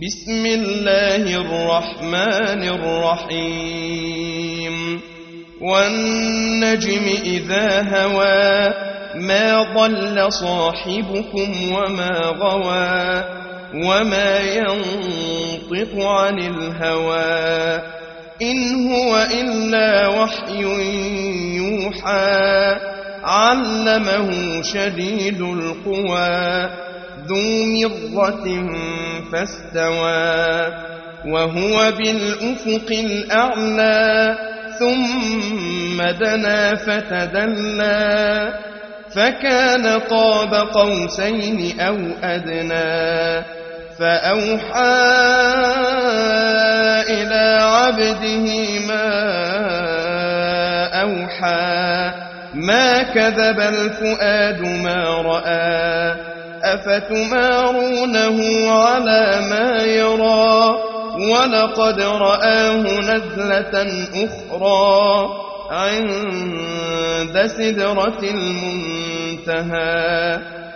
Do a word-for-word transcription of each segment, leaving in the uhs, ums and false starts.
بسم الله الرحمن الرحيم والنجم إذا هوى ما ضل صاحبكم وما غوى وما ينطق عن الهوى إن هو إلا وحي يوحى علمه شديد القوى ذو مرة فاستوى وهو بالأفق الأعلى ثم دنا فتدلى فكان قاب قوسين أو أدنى فأوحى إلى عبده ما أوحى ما كذب الفؤاد ما رأى أفتمارونه على ما يرى ولقد رآه نزلة أخرى عند سدرة المنتهى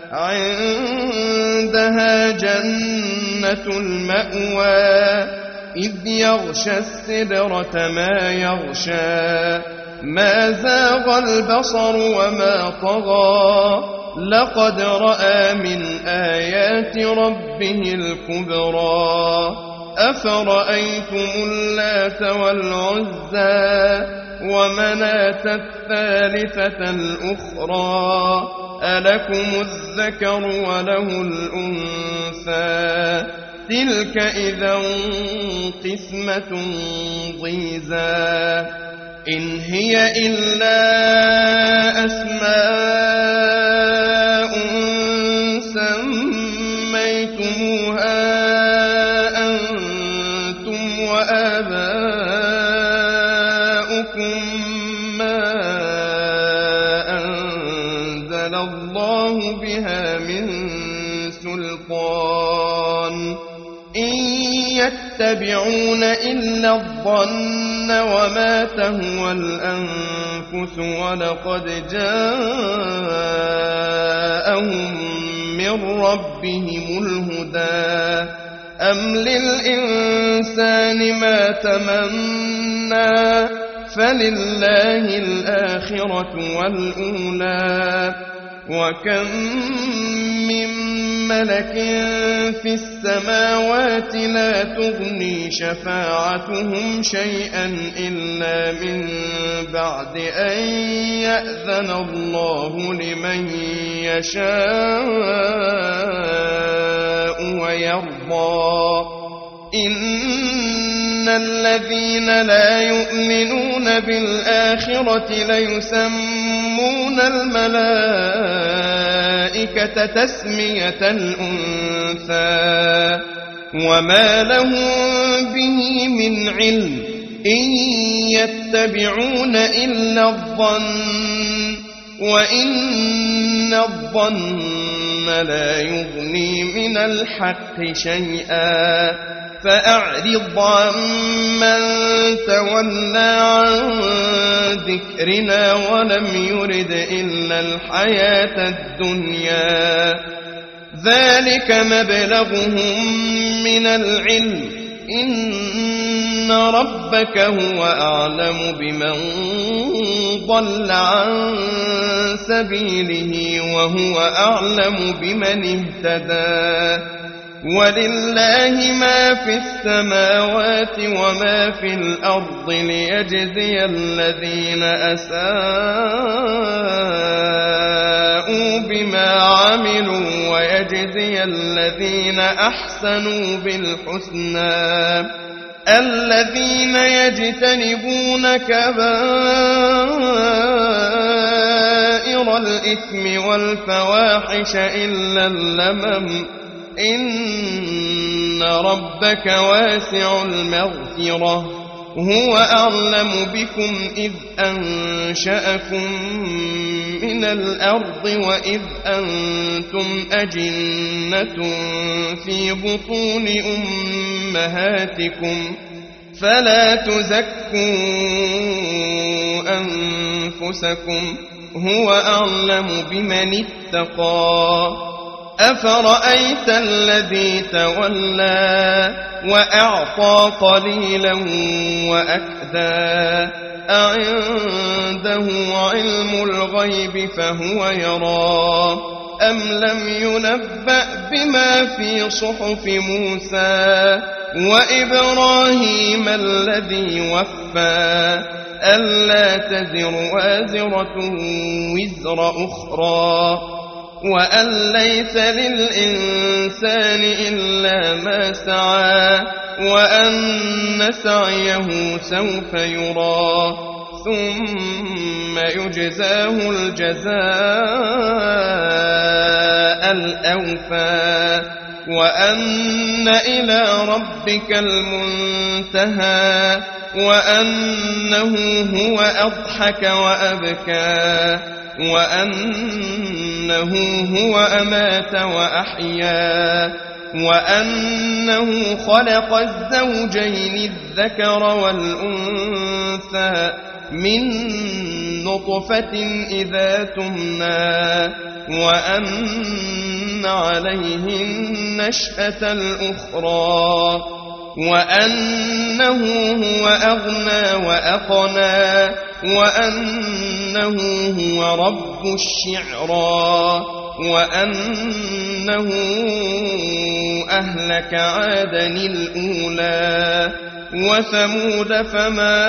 عندها جنة المأوى إذ يغشى السدرة ما يغشى ما زاغ البصر وما طغى لقد رأى من آيات ربه الكبرى أفرأيتم اللات والعزى ومناة الثالثة الأخرى ألكم الذكر وله الأنثى تلك إذا قسمة ضيزى إن هي إلا أسماء سميتموها أنتم وآباؤكم ما أنزل الله بها من سلطان إن يتبعون إلا الظن وما تهوى الأنفس ولقد جاءهم من ربهم الهدى أم للإنسان ما تمنى فلله الآخرة والأولى وكم من ملك في السماوات لا تغني شفاعتهم شيئا إلا من بعد أن يأذن الله لمن يشاء ويرضى إن الذين لا يؤمنون بالآخرة ليسمون الملائكة تسمية الأنثى وما لهم به من علم إن يتبعون إلا الظن وإن الظن لا يغني من الحق شيئا فأعرض عمن تولى عن ذكرنا ولم يرد إلا الحياة الدنيا ذلك مبلغهم من العلم إن ربك هو أعلم بمن ضل عن سبيله وهو أعلم بمن اهتدى ولله ما في السماوات وما في الأرض ليجزي الذين أساءوا بما عملوا ويجزي الذين أحسنوا بالحسنى الذين يجتنبون كبائر الإثم والفواحش إلا اللمم إن ربك واسع المغفرة هو أعلم بكم إذ أنشأكم من الأرض وإذ أنتم أجنة في بطون أمهاتكم فلا تزكوا أنفسكم هو أعلم بمن اتقى أفرأيت الذي تولى وأعطى قليلا وأكدى أعنده علم الغيب فهو يرى أم لم ينبأ بما في صحف موسى وإبراهيم الذي وفى ألا تزر وازرة وزر أخرى وأن ليس للإنسان إلا ما سعى وأن سعيه سوف يرى ثم يجزاه الجزاء الأوفى وأن إلى ربك المنتهى وأنه هو أضحك وأبكى وأنه هو أمات وأحيا وأنه خلق الزوجين الذكر والأنثى من نطفة إذا تمنى وأن عليه النشأة الأخرى وأنه هو أغنى وأقنى وأنه هو رب الشعرى وأنه أهلك عادا الأولى وثمود فما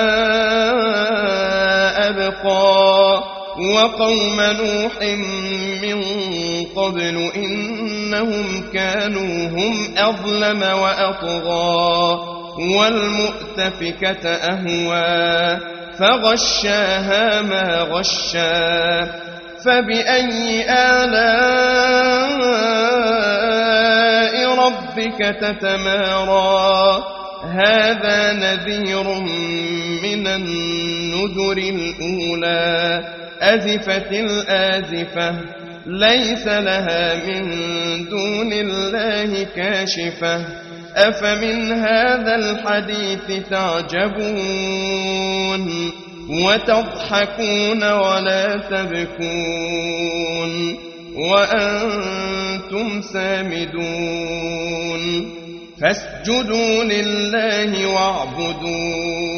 أبقى وقوم نوح من قبل إنهم كانوا هم أظلم وأطغى والمؤتفكة أهوى فغشاها ما غشا فبأي آلاء ربك تتمارى هذا نذير من النذر الأولى أزفت الآزفة ليس لها من دون الله كاشفة أفمن هذا الحديث تعجبون وتضحكون ولا تبكون وأنتم سامدون فاسجدوا لله واعبدوا